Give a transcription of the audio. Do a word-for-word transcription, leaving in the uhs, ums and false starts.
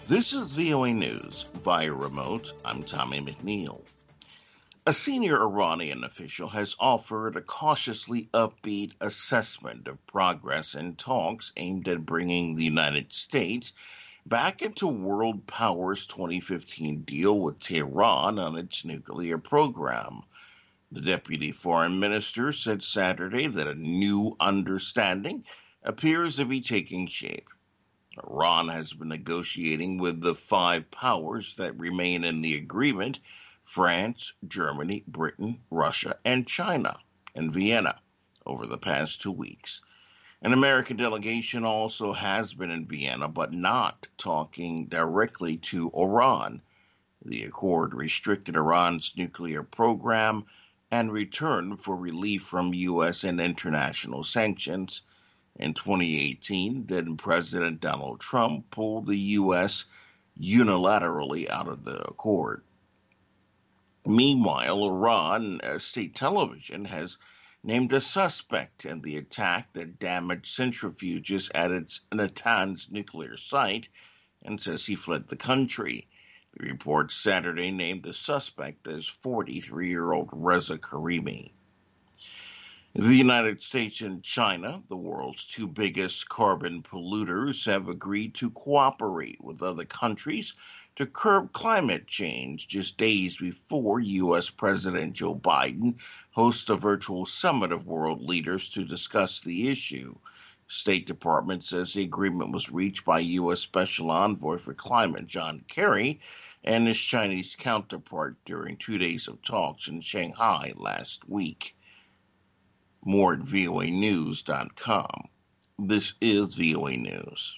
This is V O A News. Via remote, I'm Tommy McNeil. A senior Iranian official has offered a cautiously upbeat assessment of progress in talks aimed at bringing the United States back into world power's twenty fifteen deal with Tehran on its nuclear program. The deputy foreign minister said Saturday that a new understanding appears to be taking shape. Iran has been negotiating with the five powers that remain in the agreement: France, Germany, Britain, Russia, and China in Vienna over the past two weeks. An American delegation also has been in Vienna, but not talking directly to Iran. The accord restricted Iran's nuclear program and returned for relief from U S and international sanctions. In twenty eighteen, then President Donald Trump pulled the U S unilaterally out of the accord. Meanwhile, Iran uh, state television has named a suspect in the attack that damaged centrifuges at its Natanz nuclear site and says he fled the country. The report Saturday named the suspect as forty-three-year-old Reza Karimi. The United States and China, the world's two biggest carbon polluters, have agreed to cooperate with other countries to curb climate change just days before U S. President Joe Biden hosts a virtual summit of world leaders to discuss the issue. State Department says the agreement was reached by U S. Special Envoy for Climate John Kerry and his Chinese counterpart during two days of talks in Shanghai last week. More at V O A news dot com. This is V O A News.